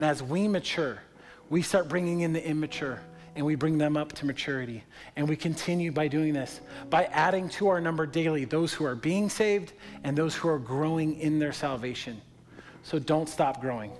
as we mature, we start bringing in the immature and we bring them up to maturity. And we continue by doing this, by adding to our number daily those who are being saved and those who are growing in their salvation. So don't stop growing.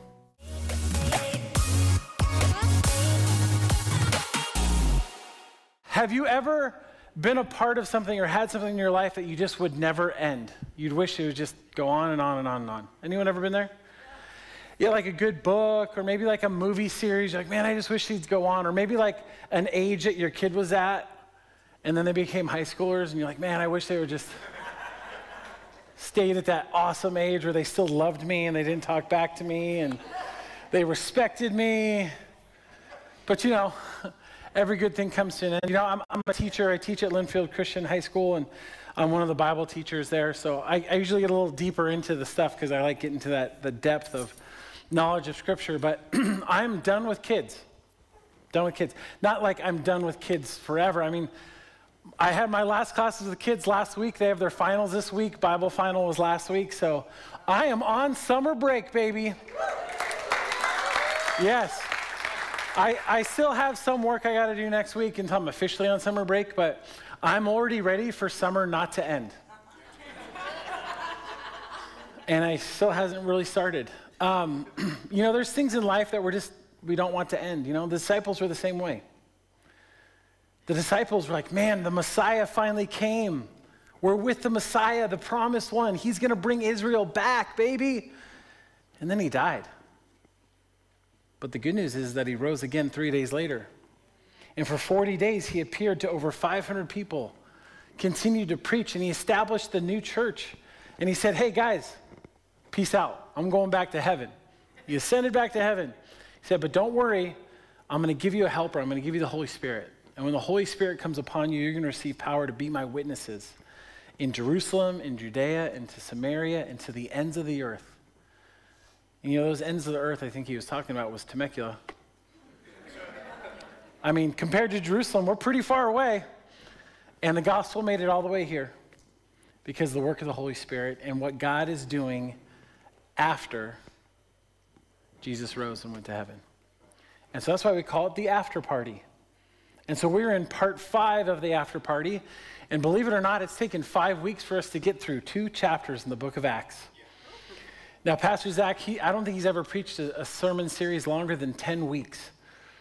Have you ever been a part of something or had something in your life that you just would never end? You'd wish it would just go on and on and on and on. Anyone ever been there? Yeah, like a good book, or maybe like a movie series. You're like, man, I just wish these go on. Or maybe like an age that your kid was at, and then they became high schoolers, and you're like, man, I wish they would just stayed at that awesome age where they still loved me and they didn't talk back to me and they respected me. But every good thing comes to an end. I'm a teacher. I teach at Linfield Christian High School, and I'm one of the Bible teachers there. So I usually get a little deeper into the stuff because I like getting to the depth of knowledge of Scripture. But I'm done with kids. Done with kids. Not like I'm done with kids forever. I mean, I had my last classes with the kids last week. They have their finals this week. Bible final was last week. So I am on summer break, baby. Yes. I still have some work I got to do next week until I'm officially on summer break, but I'm already ready for summer not to end. And I still hasn't really started. There's things in life that we don't want to end. The disciples were the same way. The disciples were like, man, the Messiah finally came. We're with the Messiah, the promised one. He's going to bring Israel back, baby. And then he died. But the good news is that he rose again 3 days later. And for 40 days, he appeared to over 500 people, continued to preach, and he established the new church. And he said, hey, guys, peace out. I'm going back to heaven. He ascended back to heaven. He said, but don't worry. I'm going to give you a helper. I'm going to give you the Holy Spirit. And when the Holy Spirit comes upon you, you're going to receive power to be my witnesses in Jerusalem, in Judea, and to Samaria, and to the ends of the earth. And those ends of the earth I think he was talking about was Temecula. I mean, compared to Jerusalem, we're pretty far away. And the gospel made it all the way here because of the work of the Holy Spirit and what God is doing after Jesus rose and went to heaven. And so that's why we call it the after party. And so we're in part 5 of the after party. And believe it or not, it's taken 5 weeks for us to get through 2 chapters in the book of Acts. Now, Pastor Zach, I don't think he's ever preached a sermon series longer than 10 weeks.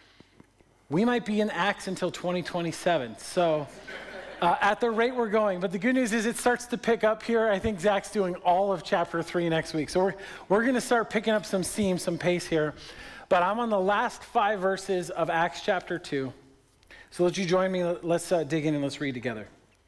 We might be in Acts until 2027, so at the rate we're going. But the good news is it starts to pick up here. I think Zach's doing all of chapter 3 next week. So we're going to start picking up some steam, some pace here. But I'm on the last 5 verses of Acts chapter 2. So let you join me. Let's dig in and let's read together.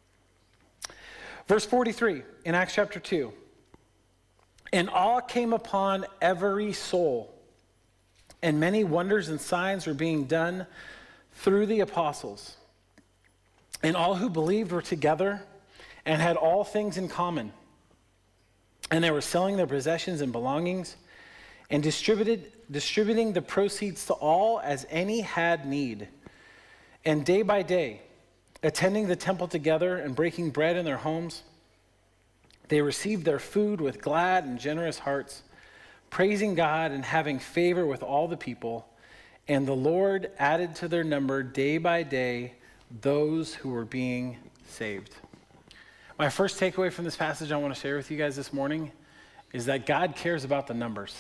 Verse 43 in Acts chapter 2. And awe came upon every soul, and many wonders and signs were being done through the apostles. And all who believed were together and had all things in common. And they were selling their possessions and belongings and distributing the proceeds to all as any had need. And day by day, attending the temple together and breaking bread in their homes, they received their food with glad and generous hearts, praising God and having favor with all the people. And the Lord added to their number day by day those who were being saved. My first takeaway from this passage I want to share with you guys this morning is that God cares about the numbers.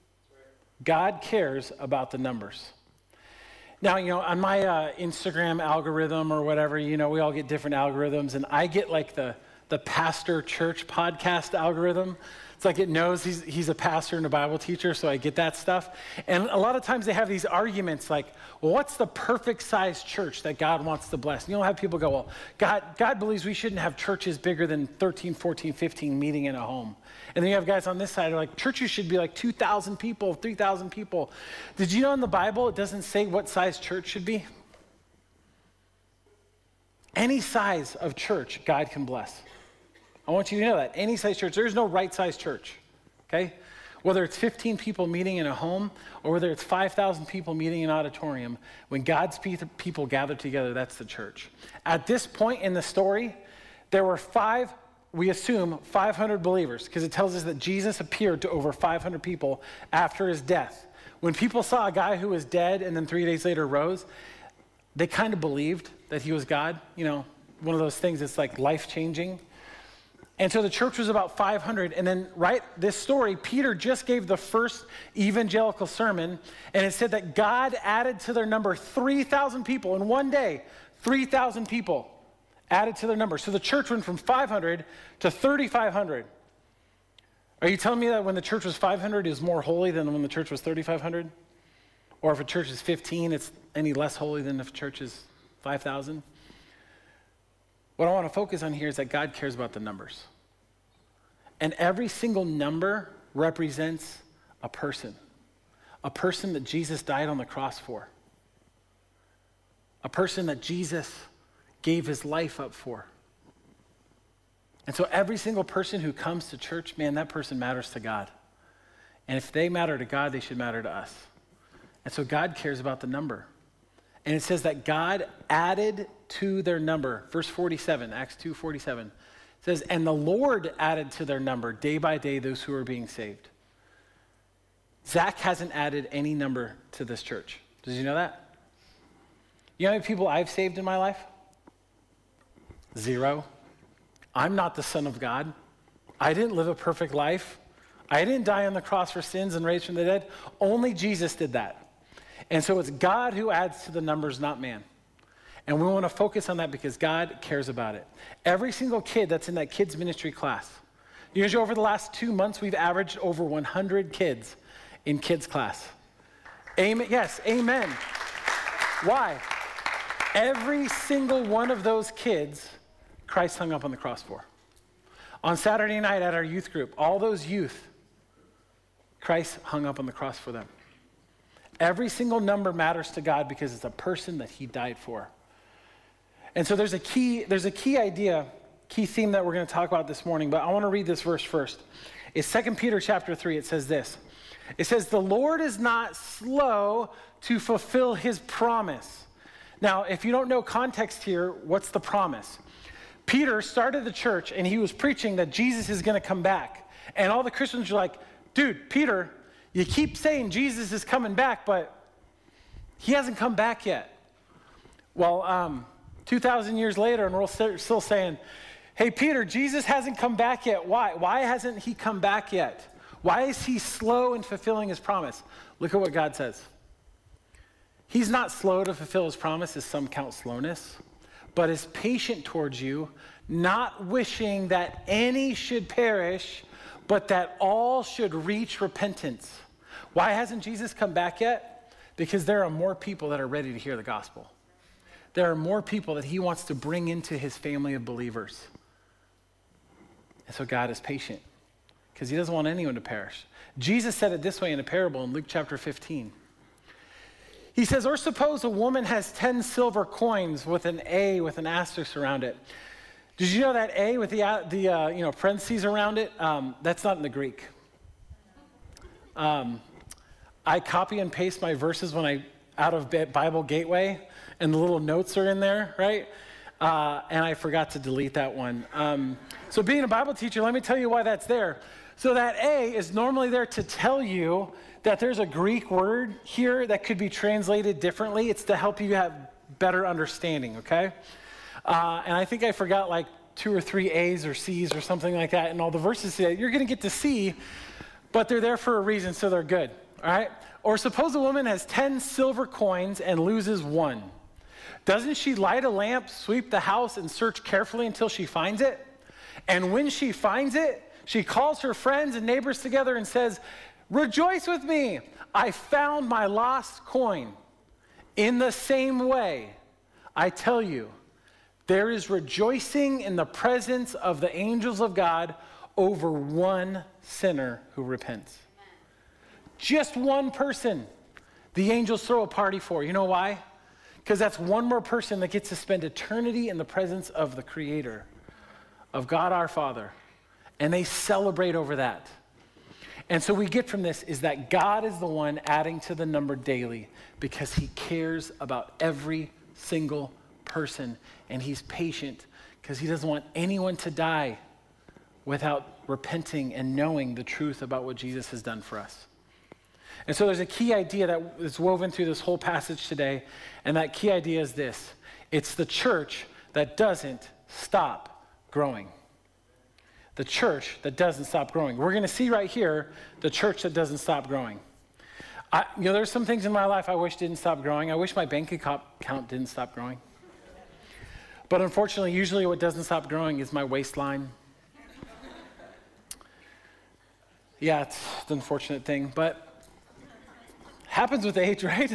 God cares about the numbers. Now, on my Instagram algorithm or whatever, we all get different algorithms, and I get like the pastor church podcast algorithm. It's like it knows he's a pastor and a Bible teacher, so I get that stuff. And a lot of times they have these arguments like, well, what's the perfect size church that God wants to bless? And you'll have people go, well, God believes we shouldn't have churches bigger than 13, 14, 15 meeting in a home. And then you have guys on this side who are like, churches should be like 2,000 people, 3,000 people. Did you know in the Bible it doesn't say what size church should be? Any size of church God can bless. I want you to know that. Any size church. There's no right size church, okay? Whether it's 15 people meeting in a home or whether it's 5,000 people meeting in an auditorium, when God's people gather together, that's the church. At this point in the story, there were 500 believers, because it tells us that Jesus appeared to over 500 people after his death. when people saw a guy who was dead and then 3 days later rose, they kind of believed that he was God. You know, one of those things that's like life-changing. And so the church was about 500. And then, right, this story, Peter just gave the first evangelical sermon, and it said that God added to their number 3,000 people in one day. 3,000 people added to their number. So the church went from 500 to 3,500. Are you telling me that when the church was 500, it was more holy than when the church was 3,500? Or if a church is 15, it's any less holy than if a church is 5,000? What I want to focus on here is that God cares about the numbers. And every single number represents a person that Jesus died on the cross for, a person that Jesus gave his life up for. And so every single person who comes to church, man, that person matters to God. And if they matter to God, they should matter to us. And so God cares about the number. And it says that God added to their number. Verse 47, Acts 2:47. It says, and the Lord added to their number day by day those who are being saved. Zach hasn't added any number to this church. Did you know that? You know how many people I've saved in my life? 0. I'm not the Son of God. I didn't live a perfect life. I didn't die on the cross for sins and raise from the dead. Only Jesus did that. And so it's God who adds to the numbers, not man. And we want to focus on that because God cares about it. Every single kid that's in that kids ministry class. Usually over the last 2 months, we've averaged over 100 kids in kids class. Amen. Yes, amen. Why? Every single one of those kids, Christ hung up on the cross for. On Saturday night at our youth group, all those youth, Christ hung up on the cross for them. Every single number matters to God because it's a person that he died for. And so there's a key idea, key theme that we're going to talk about this morning, but I want to read this verse first. It's 2 Peter chapter 3. It says this. It says, the Lord is not slow to fulfill his promise. Now, if you don't know context here, what's the promise? Peter started the church and he was preaching that Jesus is going to come back. And all the Christians were like, dude, Peter, you keep saying Jesus is coming back, but he hasn't come back yet. Well, 2,000 years later, and we're still saying, hey, Peter, Jesus hasn't come back yet. Why? Why hasn't he come back yet? Why is he slow in fulfilling his promise? Look at what God says. He's not slow to fulfill his promise, as some count slowness, but is patient towards you, not wishing that any should perish, but that all should reach repentance. Why hasn't Jesus come back yet? Because there are more people that are ready to hear the gospel. There are more people that he wants to bring into his family of believers. And so God is patient because he doesn't want anyone to perish. Jesus said it this way in a parable in Luke chapter 15. He says, or suppose a woman has 10 silver coins with an A with an asterisk around it. Did you know that A with the parentheses around it? That's not in the Greek. I copy and paste my verses out of Bible Gateway, and the little notes are in there, right? And I forgot to delete that one. So being a Bible teacher, let me tell you why that's there. So that A is normally there to tell you that there's a Greek word here that could be translated differently. It's to help you have better understanding, okay? And I think I forgot like 2 or 3 A's or C's or something like that. And all the verses say you're going to get to see, but they're there for a reason, so they're good, all right? Or suppose a woman has 10 silver coins and loses 1. Doesn't she light a lamp, sweep the house, and search carefully until she finds it? And when she finds it, she calls her friends and neighbors together and says, rejoice with me, I found my lost coin. In the same way, I tell you, there is rejoicing in the presence of the angels of God over one sinner who repents. Just one person the angels throw a party for. You know why? Because that's one more person that gets to spend eternity in the presence of the Creator, of God our Father. And they celebrate over that. And so we get from this is that God is the one adding to the number daily because he cares about every single person. And he's patient because he doesn't want anyone to die without repenting and knowing the truth about what Jesus has done for us. And so there's a key idea that is woven through this whole passage today, and that key idea is this. It's the church that doesn't stop growing. The church that doesn't stop growing. We're going to see right here the church that doesn't stop growing. There's some things in my life I wish didn't stop growing. I wish my bank account didn't stop growing. But unfortunately, usually what doesn't stop growing is my waistline. Yeah, it's an unfortunate thing, but happens with age, right?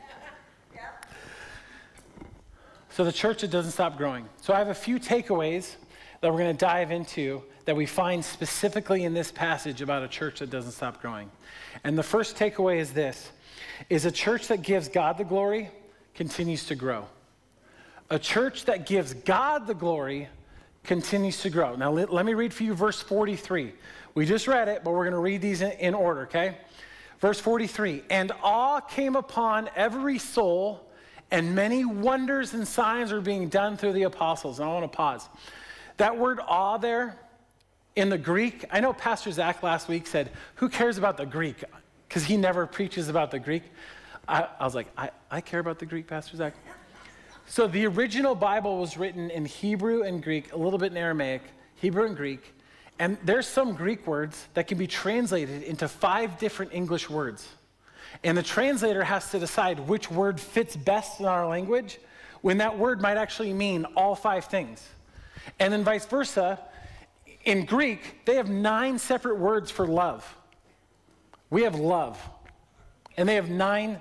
So the church that doesn't stop growing. So I have a few takeaways that we're going to dive into that we find specifically in this passage about a church that doesn't stop growing. And the first takeaway is this, is a church that gives God the glory continues to grow. A church that gives God the glory continues to grow. Now let me read for you verse 43. We just read it, but we're going to read these in order, okay? Verse 43, and awe came upon every soul, and many wonders and signs were being done through the apostles. And I want to pause. That word awe there, in the Greek, I know Pastor Zach last week said, who cares about the Greek? Because he never preaches about the Greek. I was like, I care about the Greek, Pastor Zach. So the original Bible was written in Hebrew and Greek, a little bit in Aramaic, Hebrew and Greek. And there's some Greek words that can be translated into 5 different English words. And the translator has to decide which word fits best in our language when that word might actually mean all 5 things. And then vice versa. In Greek, they have 9 separate words for love. We have love. And they have 9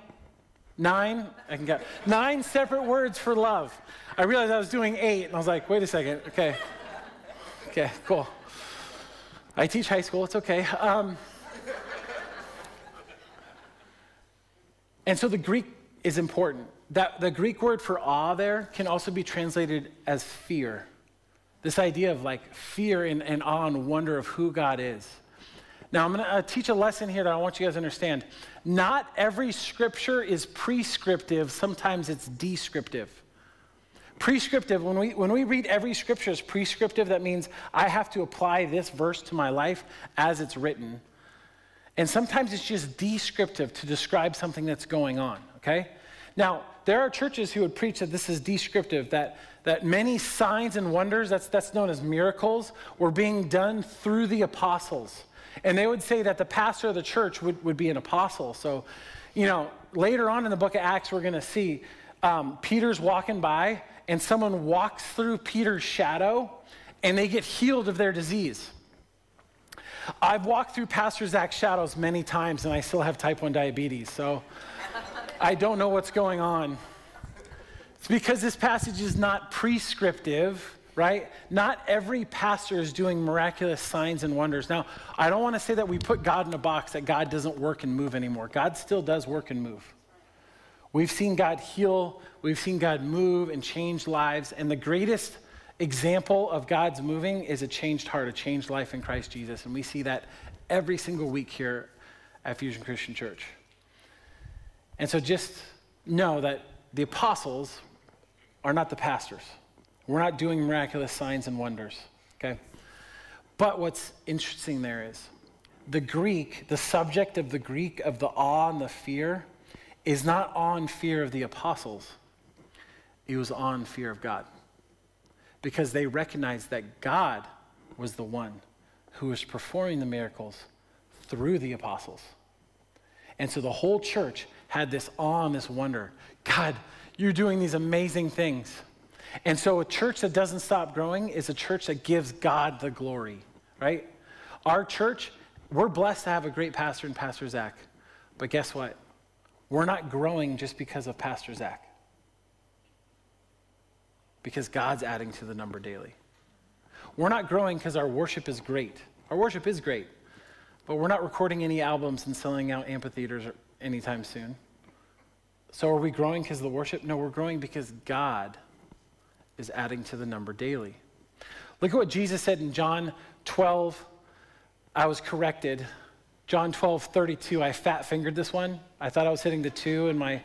separate words for love. I realized I was doing 8, and I was like, wait a second. Okay, cool. I teach high school. It's okay. And so the Greek is important. That the Greek word for awe there can also be translated as fear. This idea of like fear and awe and wonder of who God is. Now, I'm going to teach a lesson here that I want you guys to understand. Not every scripture is prescriptive. Sometimes it's descriptive. Prescriptive, when we read every scripture as prescriptive, that means I have to apply this verse to my life as it's written. And sometimes it's just descriptive to describe something that's going on, okay? Now, there are churches who would preach that this is descriptive, that many signs and wonders, that's known as miracles, were being done through the apostles. And they would say that the pastor of the church would be an apostle. So, later on in the book of Acts, we're going to see Peter's walking by, and someone walks through Peter's shadow, and they get healed of their disease. I've walked through Pastor Zach's shadows many times, and I still have type 1 diabetes, so I don't know what's going on. It's because this passage is not prescriptive, right? Not every pastor is doing miraculous signs and wonders. Now, I don't want to say that we put God in a box, that God doesn't work and move anymore. God still does work and move. We've seen God heal, we've seen God move and change lives, and the greatest example of God's moving is a changed heart, a changed life in Christ Jesus, and we see that every single week here at Fusion Christian Church. And so just know that the apostles are not the pastors. We're not doing miraculous signs and wonders, okay? But what's interesting there is the subject of the Greek, of the awe and the fear, is not on fear of the apostles. It was on fear of God. Because they recognized that God was the one who was performing the miracles through the apostles. And so the whole church had this awe and this wonder. God, you're doing these amazing things. And so a church that doesn't stop growing is a church that gives God the glory, right? Our church, we're blessed to have a great pastor in Pastor Zach. But guess what? We're not growing just because of Pastor Zach. Because God's adding to the number daily. We're not growing because our worship is great. Our worship is great. But we're not recording any albums and selling out amphitheaters anytime soon. So are we growing because of the worship? No, we're growing because God is adding to the number daily. Look at what Jesus said in John 12. I was corrected. John 12:32. I fat-fingered this one. I thought I was hitting the 2 in my...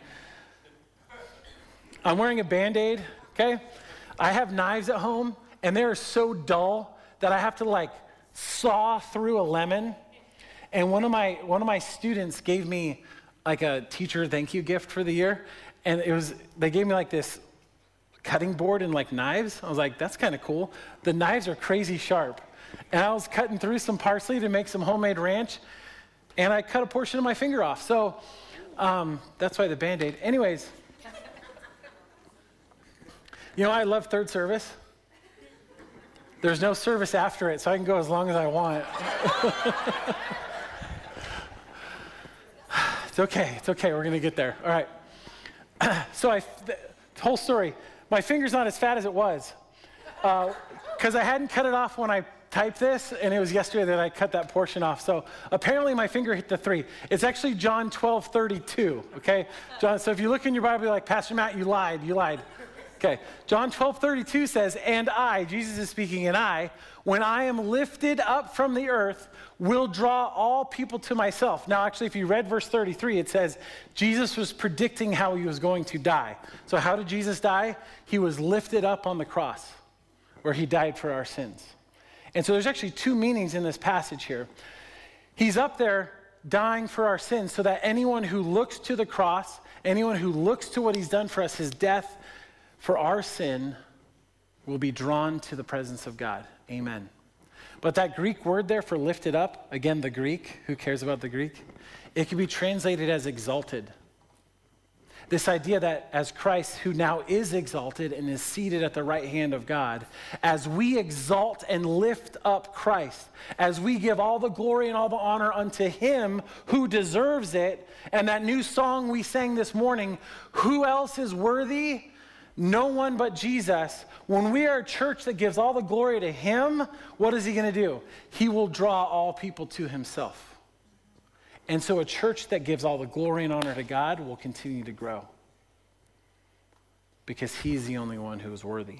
I'm wearing a Band-Aid, okay? I have knives at home, and they're so dull that I have to saw through a lemon. And one of my students gave me like a teacher thank you gift for the year. And they gave me like this cutting board and like knives. I was like, that's kind of cool. The knives are crazy sharp. And I was cutting through some parsley to make some homemade ranch, and I cut a portion of my finger off. So that's why the Band-Aid. Anyways, I love third service. There's no service after it, so I can go as long as I want. It's okay. We're going to get there. All right. So the whole story, my finger's not as fat as it was because I hadn't cut it off when I typed this, and it was yesterday that I cut that portion off. So apparently my finger hit the 3. It's actually John 12:32, okay? John. So if you look in your Bible, you're like, Pastor Matt, you lied. Okay, John 12:32 says, and I, Jesus is speaking, and I, when I am lifted up from the earth, will draw all people to myself. Now, actually, if you read verse 33, it says Jesus was predicting how he was going to die. So how did Jesus die? He was lifted up on the cross where he died for our sins. And so there's actually 2 meanings in this passage here. He's up there dying for our sins so that anyone who looks to the cross, anyone who looks to what he's done for us, his death for our sin, will be drawn to the presence of God. Amen. But that Greek word there for lifted up, again, the Greek, who cares about the Greek? It can be translated as exalted. This idea that as Christ, who now is exalted and is seated at the right hand of God, as we exalt and lift up Christ, as we give all the glory and all the honor unto him who deserves it, and that new song we sang this morning, who else is worthy? No one but Jesus. When we are a church that gives all the glory to him, what is he going to do? He will draw all people to himself. And so a church that gives all the glory and honor to God will continue to grow because he's the only one who is worthy.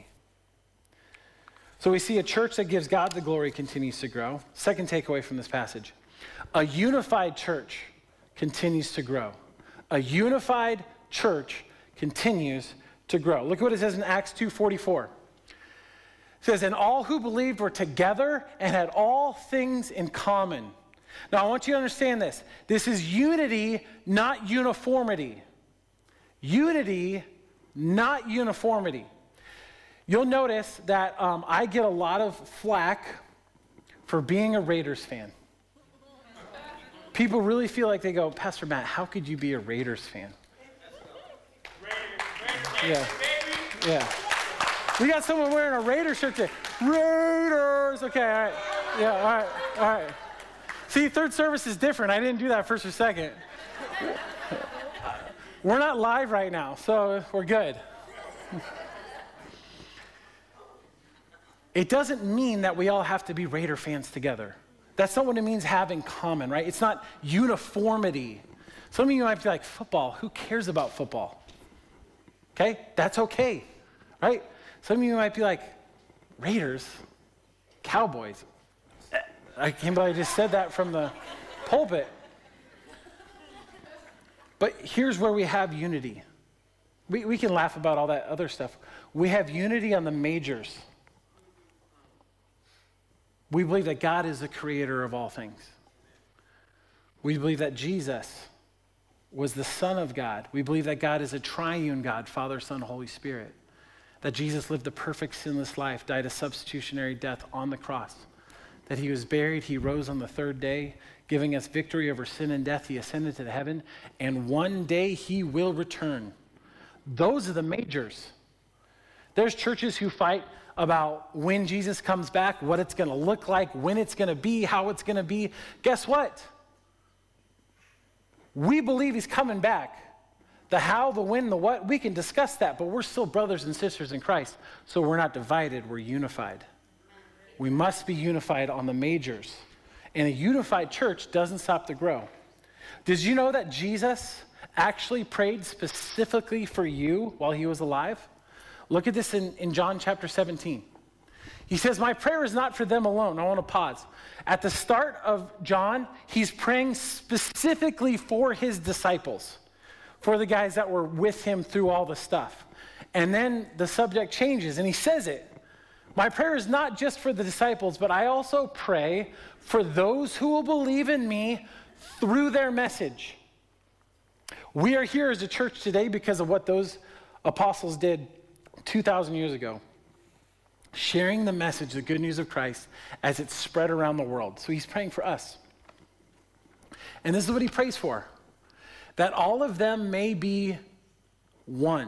So we see a church that gives God the glory continues to grow. Second takeaway from this passage, a unified church continues to grow. A unified church continues to grow. Look at what it says in Acts 2:44. It says, and all who believed were together and had all things in common. Now, I want you to understand this. This is unity, not uniformity. Unity, not uniformity. You'll notice that I get a lot of flack for being a Raiders fan. People really feel like they go, Pastor Matt, how could you be a Raiders fan? Yeah. We got someone wearing a Raiders shirt today. Raiders. Okay, all right. Yeah, all right. See, third service is different. I didn't do that first or second. We're not live right now, so we're good. It doesn't mean that we all have to be Raider fans together. That's not what it means have in common, right? It's not uniformity. Some of you might be like, football, who cares about football? Okay, that's okay, right? Some of you might be like, Raiders, Cowboys. I can't believe I just said that from the pulpit. But here's where we have unity. We can laugh about all that other stuff. We have unity on the majors. We believe that God is the creator of all things. We believe that Jesus was the Son of God. We believe that God is a triune God, Father, Son, Holy Spirit. That Jesus lived a perfect sinless life, died a substitutionary death on the cross. That he was buried, he rose on the 3rd day, giving us victory over sin and death. He ascended to heaven, and one day he will return. Those are the majors. There's churches who fight about when Jesus comes back, what it's going to look like, when it's going to be, how it's going to be. Guess what? We believe he's coming back. The how, the when, the what, we can discuss that, but we're still brothers and sisters in Christ. So we're not divided, we're unified. We must be unified on the majors. And a unified church doesn't stop to grow. Did you know that Jesus actually prayed specifically for you while he was alive? Look at this in John chapter 17. He says, my prayer is not for them alone. I want to pause. At the start of John, he's praying specifically for his disciples, for the guys that were with him through all the stuff. And then the subject changes, and he says it. My prayer is not just for the disciples, but I also pray for those who will believe in me through their message. We are here as a church today because of what those apostles did 2,000 years ago, sharing the message, the good news of Christ, as it spread around the world. So he's praying for us. And this is what he prays for, that all of them may be one.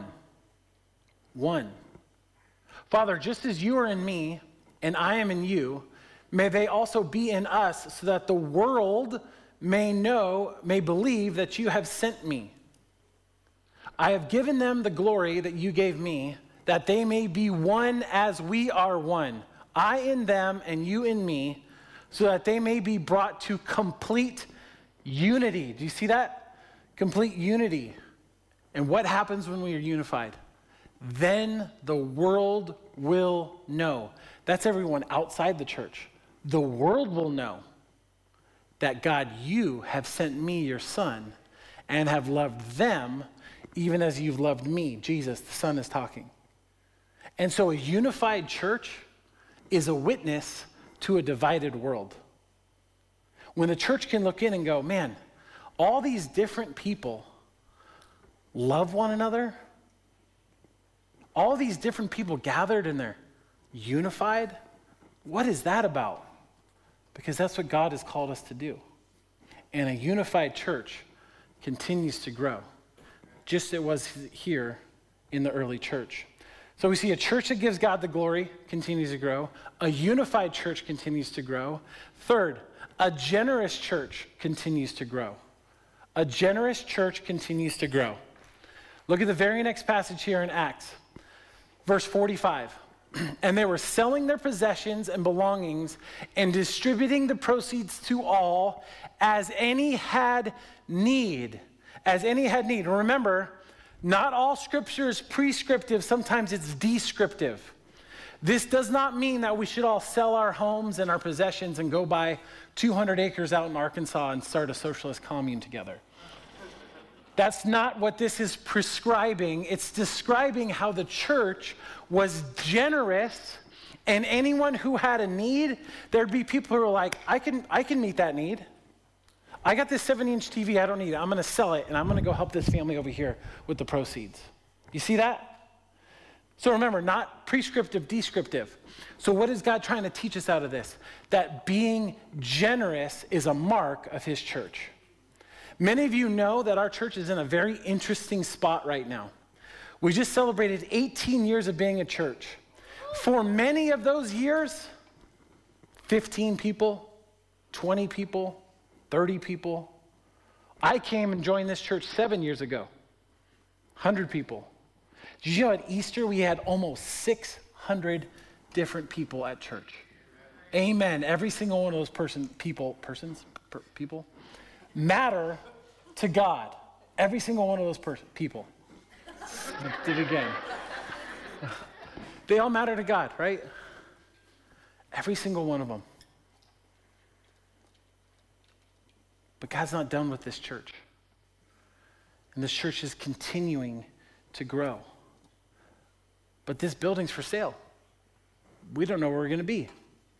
One. Father, just as you are in me and I am in you, may they also be in us so that the world may believe that you have sent me. I have given them the glory that you gave me, that they may be one as we are one. I in them and you in me, so that they may be brought to complete unity. Do you see that? Complete unity. And what happens when we are unified? Then the world will know. That's everyone outside the church. The world will know that God, you have sent me, your son, and have loved them even as you've loved me. Jesus, the Son, is talking. And so a unified church is a witness to a divided world. When the church can look in and go, man, all these different people love one another. All these different people gathered and they're unified. What is that about? Because that's what God has called us to do. And a unified church continues to grow, just as it was here in the early church. So we see a church that gives God the glory continues to grow. A unified church continues to grow. Third, a generous church continues to grow. A generous church continues to grow. Look at the very next passage here in Acts, verse 45. And they were selling their possessions and belongings and distributing the proceeds to all as any had need. As any had need. Remember, not all scripture is prescriptive, sometimes it's descriptive. This does not mean that we should all sell our homes and our possessions and go buy 200 acres out in Arkansas and start a socialist commune together. That's not what this is prescribing. It's describing how the church was generous, and anyone who had a need, there'd be people who are like, I can meet that need. I got this 70-inch TV, I don't need it. I'm going to sell it, and I'm going to go help this family over here with the proceeds. You see that? So remember, not prescriptive, descriptive. So what is God trying to teach us out of this? That being generous is a mark of his church. Many of you know that our church is in a very interesting spot right now. We just celebrated 18 years of being a church. For many of those years, 15 people, 20 people, 30 people. I came and joined this church 7 years ago. 100 people. Did you know at Easter we had almost 600 different people at church? Amen. Every single one of those people matter to God. Every single one of those people. Did it again. They all matter to God, right? Every single one of them. But God's not done with this church. And this church is continuing to grow. But this building's for sale. We don't know where we're going to be.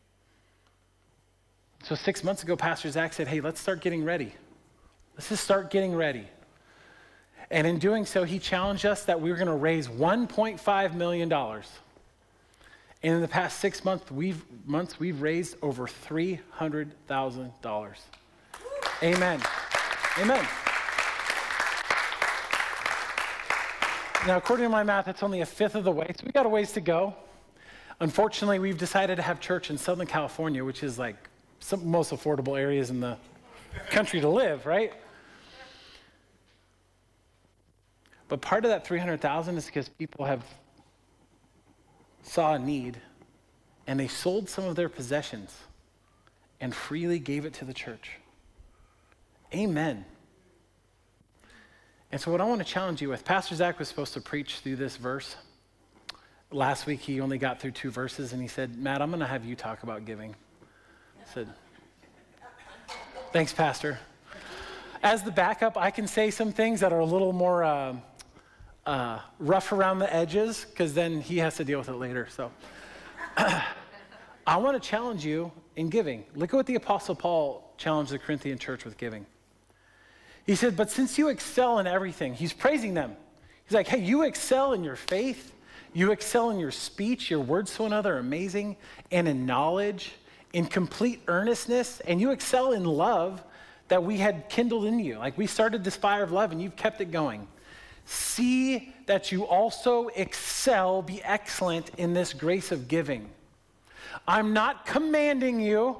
So 6 months ago, Pastor Zach said, hey, let's start getting ready. Let's just start getting ready. And in doing so, he challenged us that we were going to raise $1.5 million. And in the past 6 months, we've raised over $300,000. Amen. Amen. Now, according to my math, that's only a fifth of the way, so we got a ways to go. Unfortunately, we've decided to have church in Southern California, which is like some of the most affordable areas in the country to live, right? But part of that 300,000 is because people saw a need and they sold some of their possessions and freely gave it to the church. Amen. And so what I want to challenge you with, Pastor Zach was supposed to preach through this verse. Last week he only got through 2 verses and he said, Matt, I'm going to have you talk about giving. I said, thanks, Pastor. As the backup, I can say some things that are a little more rough around the edges because then he has to deal with it later. So I want to challenge you in giving. Look at what the Apostle Paul challenged the Corinthian church with giving. He said, but since you excel in everything, he's praising them. He's like, hey, you excel in your faith, you excel in your speech, your words to one another are amazing, and in knowledge, in complete earnestness, and you excel in love that we had kindled in you. Like we started this fire of love and you've kept it going. See that you also excel, be excellent in this grace of giving. I'm not commanding you.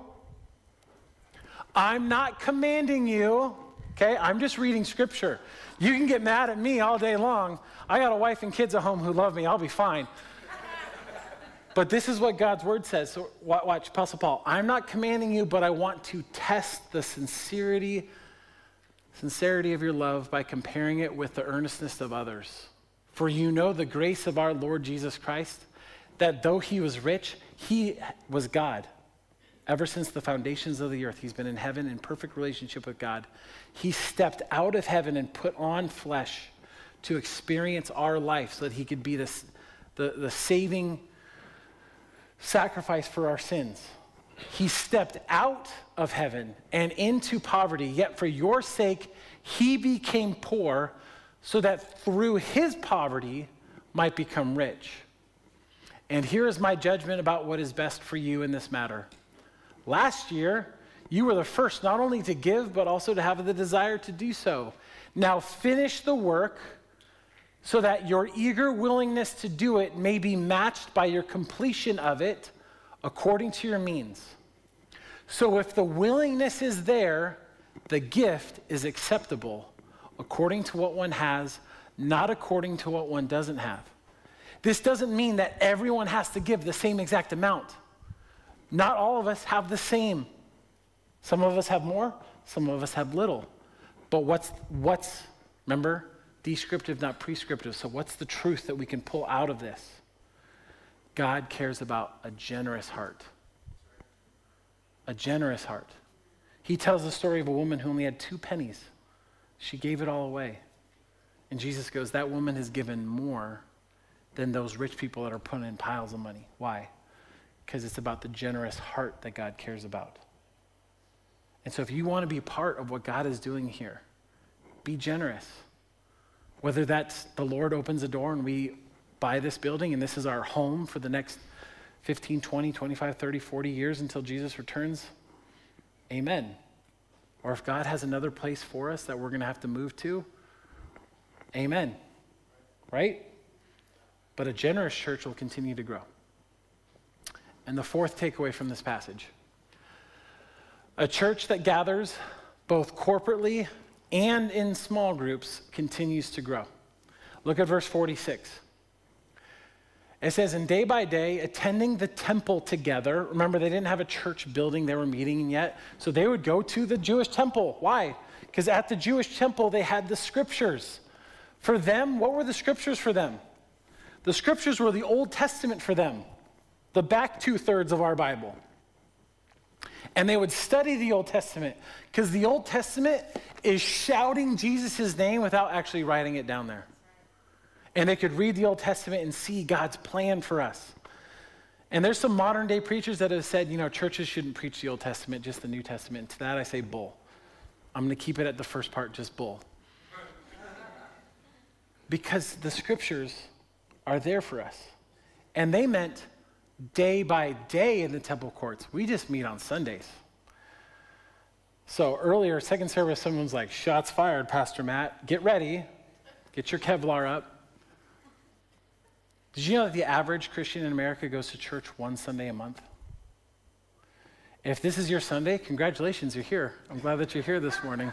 I'm not commanding you. Okay, I'm just reading scripture. You can get mad at me all day long. I got a wife and kids at home who love me. I'll be fine. But this is what God's word says. So watch, Apostle Paul. I'm not commanding you, but I want to test the sincerity of your love by comparing it with the earnestness of others. For you know the grace of our Lord Jesus Christ, that though he was rich, he was God. Ever since the foundations of the earth, he's been in heaven in perfect relationship with God. He stepped out of heaven and put on flesh to experience our life so that he could be the saving sacrifice for our sins. He stepped out of heaven and into poverty, yet for your sake, he became poor so that through his poverty might become rich. And here is my judgment about what is best for you in this matter. Last year, you were the first not only to give, but also to have the desire to do so. Now finish the work so that your eager willingness to do it may be matched by your completion of it according to your means. So if the willingness is there, the gift is acceptable according to what one has, not according to what one doesn't have. This doesn't mean that everyone has to give the same exact amount. Not all of us have the same. Some of us have more, some of us have little. But what's remember, descriptive, not prescriptive. So what's the truth that we can pull out of this? God cares about a generous heart. A generous heart. He tells the story of a woman who only had 2 pennies. She gave it all away. And Jesus goes, that woman has given more than those rich people that are putting in piles of money. Why? Because it's about the generous heart that God cares about. And so if you want to be part of what God is doing here, be generous. Whether that's the Lord opens a door and we buy this building and this is our home for the next 15, 20, 25, 30, 40 years until Jesus returns, amen. Or if God has another place for us that we're going to have to move to, amen. Right? But a generous church will continue to grow. And the fourth takeaway from this passage, a church that gathers both corporately and in small groups continues to grow. Look at verse 46. It says, and day by day, attending the temple together. Remember, they didn't have a church building they were meeting in yet. So they would go to the Jewish temple. Why? Because at the Jewish temple, they had the scriptures. For them, what were the scriptures for them? The scriptures were the Old Testament for them. The back 2/3 of our Bible. And they would study the Old Testament because the Old Testament is shouting Jesus' name without actually writing it down there. And they could read the Old Testament and see God's plan for us. And there's some modern day preachers that have said, churches shouldn't preach the Old Testament, just the New Testament. And to that I say bull. I'm going to keep it at the first part, just bull. Because the scriptures are there for us. And they meant day by day in the temple courts. We just meet on Sundays. So earlier, second service, someone's like, shots fired, Pastor Matt. Get ready. Get your Kevlar up. Did you know that the average Christian in America goes to church one Sunday a month? If this is your Sunday, congratulations, you're here. I'm glad that you're here this morning.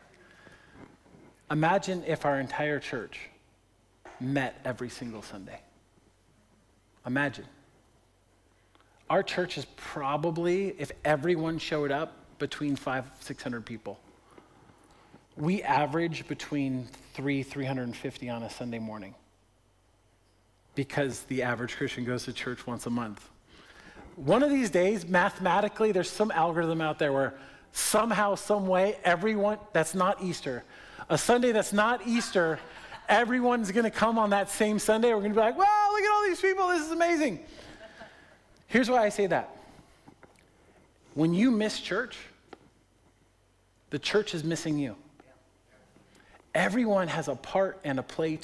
Imagine if our entire church met every single Sunday. Imagine. Our church is probably, if everyone showed up, between 500-600 people. We average between 350 on a Sunday morning because the average Christian goes to church once a month. One of these days, mathematically, there's some algorithm out there where somehow, some way, everyone, that's not Easter, a Sunday that's not Easter, everyone's going to come on that same Sunday. We're going to be like, wow, look at all these people. This is amazing. Here's why I say that. When you miss church, the church is missing you. Everyone has a part and a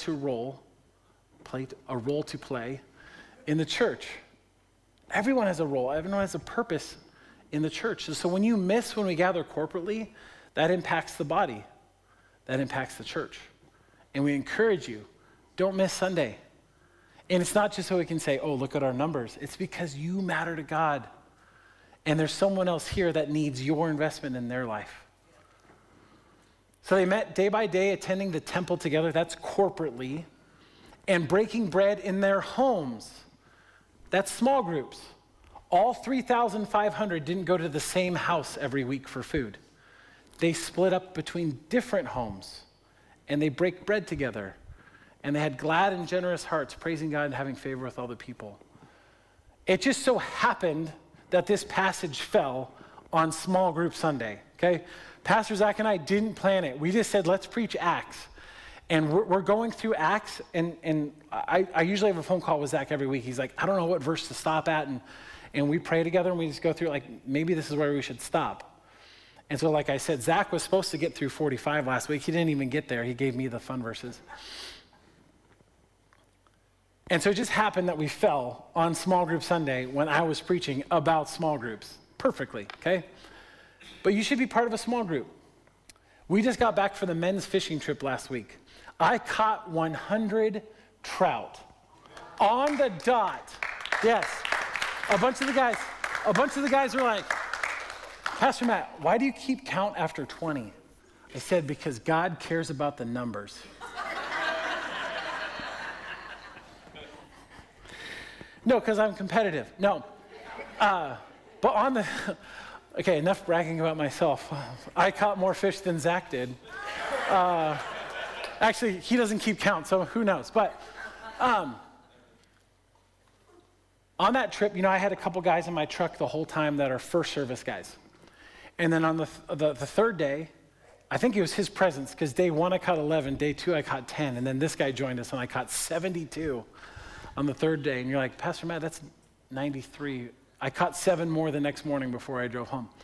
role to play in the church. Everyone has a role. Everyone has a purpose in the church. So when you miss when we gather corporately, that impacts the body. That impacts the church. And we encourage you, don't miss Sunday. And it's not just so we can say, oh, look at our numbers. It's because you matter to God. And there's someone else here that needs your investment in their life. So they met day by day, attending the temple together. That's corporately. And breaking bread in their homes. That's small groups. All 3,500 didn't go to the same house every week for food. They split up between different homes. And they break bread together. And they had glad and generous hearts, praising God and having favor with all the people. It just so happened that this passage fell on small group Sunday, okay? Pastor Zach and I didn't plan it. We just said, let's preach Acts. And we're going through Acts, and I usually have a phone call with Zach every week. He's like, I don't know what verse to stop at, and we pray together, and we just go through, like, maybe this is where we should stop. And so, like I said, Zach was supposed to get through 45 last week. He didn't even get there. He gave me the fun verses. And so it just happened that we fell on small group Sunday when I was preaching about small groups. Perfectly, okay? But you should be part of a small group. We just got back from the men's fishing trip last week. I caught 100 trout on the dot. Yes. A bunch of the guys were like, Pastor Matt, why do you keep count after 20? I said, because God cares about the numbers. No, because I'm competitive. No. But okay, enough bragging about myself. I caught more fish than Zach did. Actually, he doesn't keep count, so who knows. But on that trip, I had a couple guys in my truck the whole time that are first service guys. And then on the third day, I think it was his presence, because day 1 I caught 11, day 2 I caught 10, and then this guy joined us and I caught 72 on the third day. And you're like, Pastor Matt, that's 93. I caught 7 more the next morning before I drove home.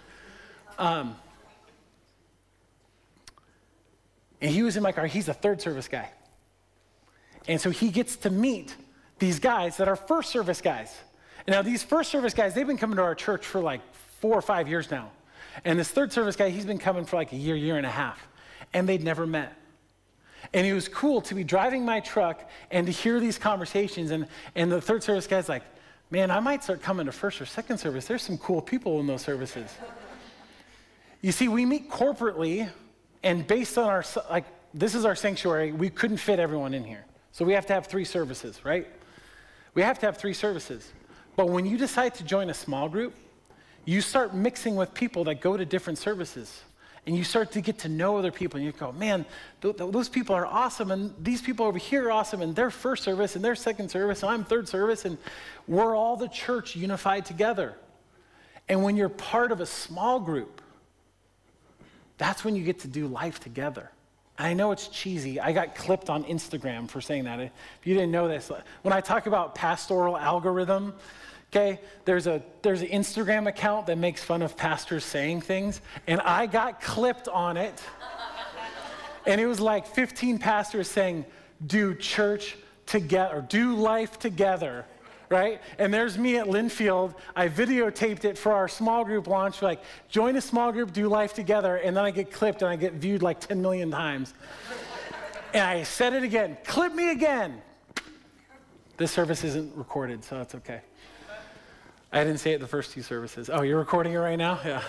And he was in my car. He's a third service guy. And so he gets to meet these guys that are first service guys. And now these first service guys, they've been coming to our church for like 4 or 5 years now. And this third service guy, he's been coming for like a year and a half. And they'd never met. And it was cool to be driving my truck and to hear these conversations. And the third service guy's like, man, I might start coming to first or second service. There's some cool people in those services. You see, we meet corporately, and based on this is our sanctuary, we couldn't fit everyone in here. So we have to have 3 services, right? We have to have 3 services. But when you decide to join a small group, you start mixing with people that go to different services. And you start to get to know other people, and you go, man, those people are awesome, and these people over here are awesome, and they're first service, and they're second service, and I'm third service, and we're all the church unified together. And when you're part of a small group, that's when you get to do life together. And I know it's cheesy. I got clipped on Instagram for saying that. If you didn't know this, when I talk about pastoral algorithm, okay, there's an Instagram account that makes fun of pastors saying things, and I got clipped on it. And it was like 15 pastors saying, do church together, or do life together, right? And there's me at Linfield. I videotaped it for our small group launch, like, join a small group, do life together, and then I get clipped and I get viewed like 10 million times. And I said it again, clip me again. This service isn't recorded, so it's okay. I didn't say it the first 2 services. Oh, you're recording it right now? Yeah.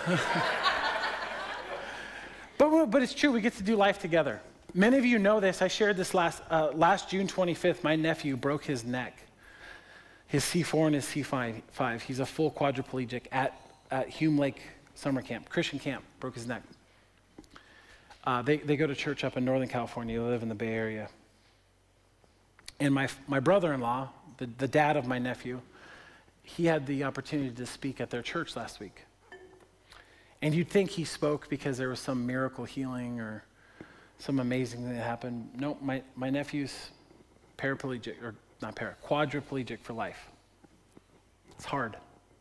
But it's true, we get to do life together. Many of you know this. I shared this last June 25th. My nephew broke his neck, his C4 and his C5. He's a full quadriplegic at Hume Lake Summer Camp, Christian camp, broke his neck. They go to church up in Northern California. They live in the Bay Area. And my brother-in-law, the dad of my nephew, he had the opportunity to speak at their church last week. And you'd think he spoke because there was some miracle healing or some amazing thing that happened. No, my nephew's quadriplegic for life. It's hard.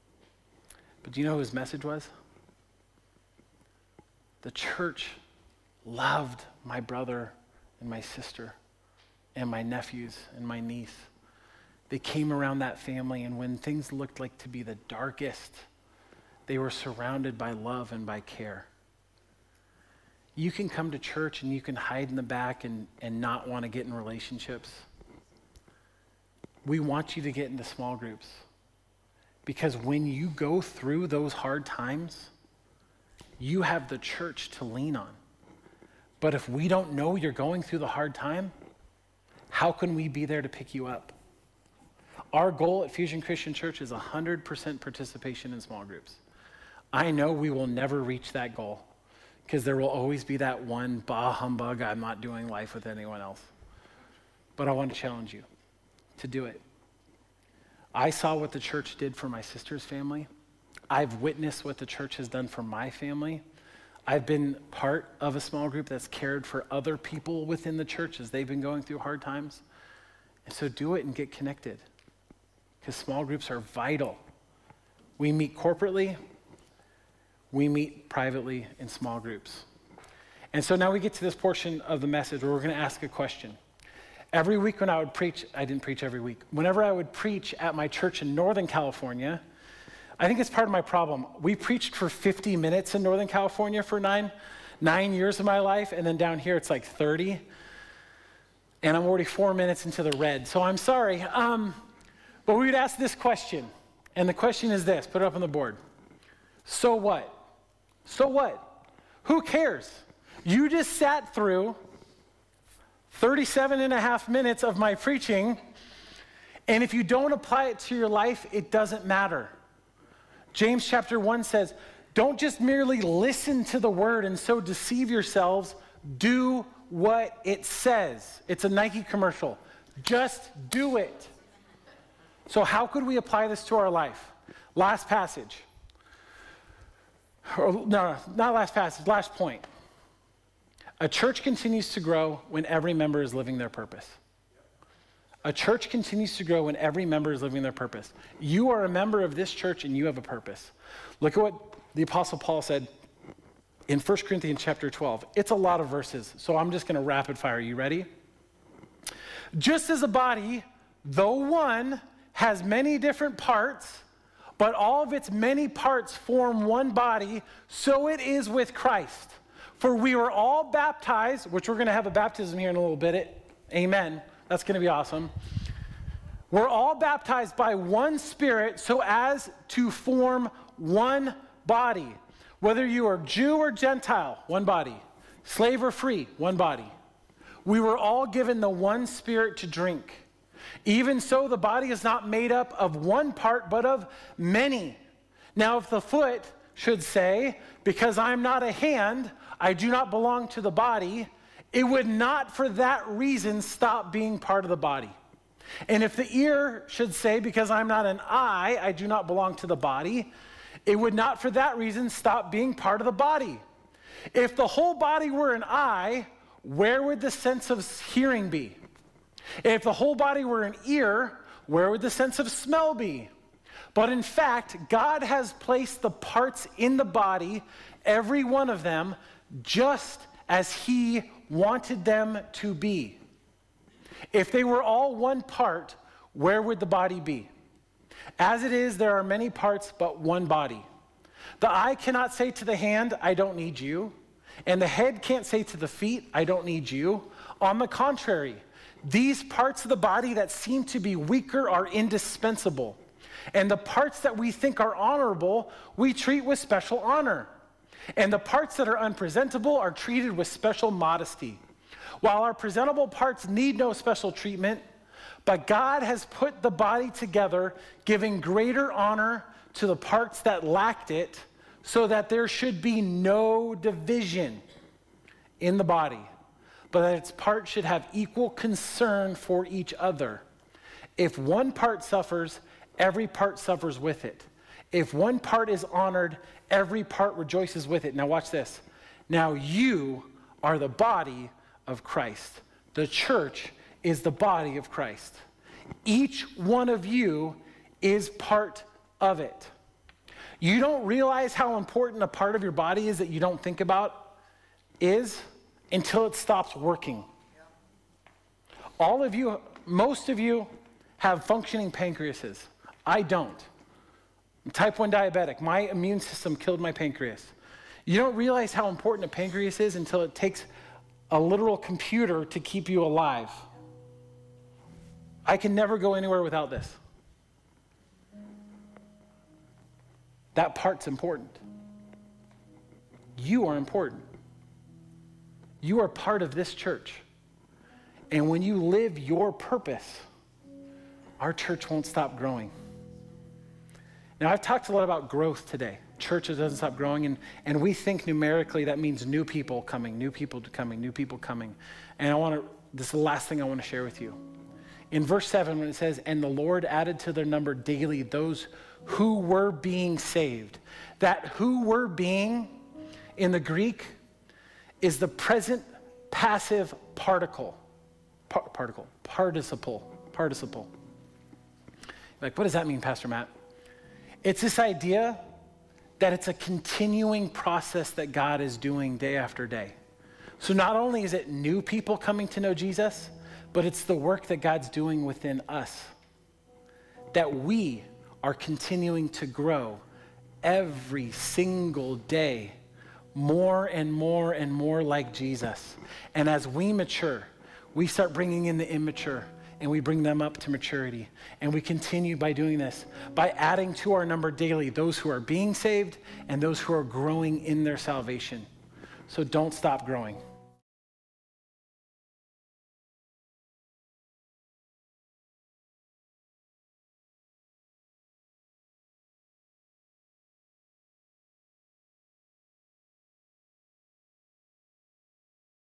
But do you know who his message was? The church loved my brother and my sister and my nephews and my niece. They came around that family, and when things looked like to be the darkest, they were surrounded by love and by care. You can come to church and you can hide in the back and not want to get in relationships. We want you to get into small groups, because when you go through those hard times, you have the church to lean on. But if we don't know you're going through the hard time, how can we be there to pick you up? Our goal at Fusion Christian Church is 100% participation in small groups. I know we will never reach that goal, because there will always be that one bah humbug, I'm not doing life with anyone else. But I want to challenge you to do it. I saw what the church did for my sister's family. I've witnessed what the church has done for my family. I've been part of a small group that's cared for other people within the church as they've been going through hard times. And so do it and get connected, because small groups are vital. We meet corporately, we meet privately in small groups. And so now we get to this portion of the message where we're going to ask a question. Every week when I would preach, I didn't preach every week. Whenever I would preach at my church in Northern California, I think it's part of my problem. We preached for 50 minutes in Northern California for nine years of my life, and then down here it's like 30. And I'm already 4 minutes into the red, so I'm sorry. But we would ask this question, and the question is this, put it up on the board. So what? So what? Who cares? You just sat through 37 and a half minutes of my preaching, and if you don't apply it to your life, it doesn't matter. James chapter 1 says, don't just merely listen to the word and so deceive yourselves, do what it says. It's a Nike commercial. Just do it. So how could we apply this to our life? Last passage. No, not last passage, last point. A church continues to grow when every member is living their purpose. A church continues to grow when every member is living their purpose. You are a member of this church and you have a purpose. Look at what the Apostle Paul said in 1 Corinthians chapter 12. It's a lot of verses, so I'm just going to rapid fire. You ready? Just as a body, though one, has many different parts, but all of its many parts form one body, so it is with Christ. For we were all baptized, which we're going to have a baptism here in a little bit. Amen. That's going to be awesome. We're all baptized by one Spirit so as to form one body. Whether you are Jew or Gentile, one body. Slave or free, one body. We were all given the one Spirit to drink. Even so, the body is not made up of one part, but of many. Now, if the foot should say, because I'm not a hand, I do not belong to the body, it would not for that reason stop being part of the body. And if the ear should say, because I'm not an eye, I do not belong to the body, it would not for that reason stop being part of the body. If the whole body were an eye, where would the sense of hearing be? If the whole body were an ear, where would the sense of smell be? But in fact, God has placed the parts in the body, every one of them, just as he wanted them to be. If they were all one part, where would the body be? As it is, there are many parts, but one body. The eye cannot say to the hand, I don't need you. And the head can't say to the feet, I don't need you. On the contrary, these parts of the body that seem to be weaker are indispensable. And the parts that we think are honorable, we treat with special honor. And the parts that are unpresentable are treated with special modesty. While our presentable parts need no special treatment, but God has put the body together, giving greater honor to the parts that lacked it, so that there should be no division in the body, but that its parts should have equal concern for each other. If one part suffers, every part suffers with it. If one part is honored, every part rejoices with it. Now watch this. Now you are the body of Christ. The church is the body of Christ. Each one of you is part of it. You don't realize how important a part of your body is that you don't think about is until it stops working. All of you, most of you have functioning pancreases. I don't. I'm type 1 diabetic. My immune system killed my pancreas. You don't realize how important a pancreas is until it takes a literal computer to keep you alive. I can never go anywhere without this. That part's important. You are important. You are part of this church. And when you live your purpose, our church won't stop growing. Now, I've talked a lot about growth today. Church doesn't stop growing, and we think numerically that means new people coming, new people coming, new people coming. And this is the last thing I want to share with you. In verse 7, when it says, and the Lord added to their number daily those who were being saved. That who were being in the Greek is the present passive participle. Like, what does that mean, Pastor Matt? It's this idea that it's a continuing process that God is doing day after day. So not only is it new people coming to know Jesus, but it's the work that God's doing within us. That we are continuing to grow every single day more and more and more like Jesus. And as we mature, we start bringing in the immature and we bring them up to maturity. And we continue by doing this, by adding to our number daily those who are being saved and those who are growing in their salvation. So don't stop growing.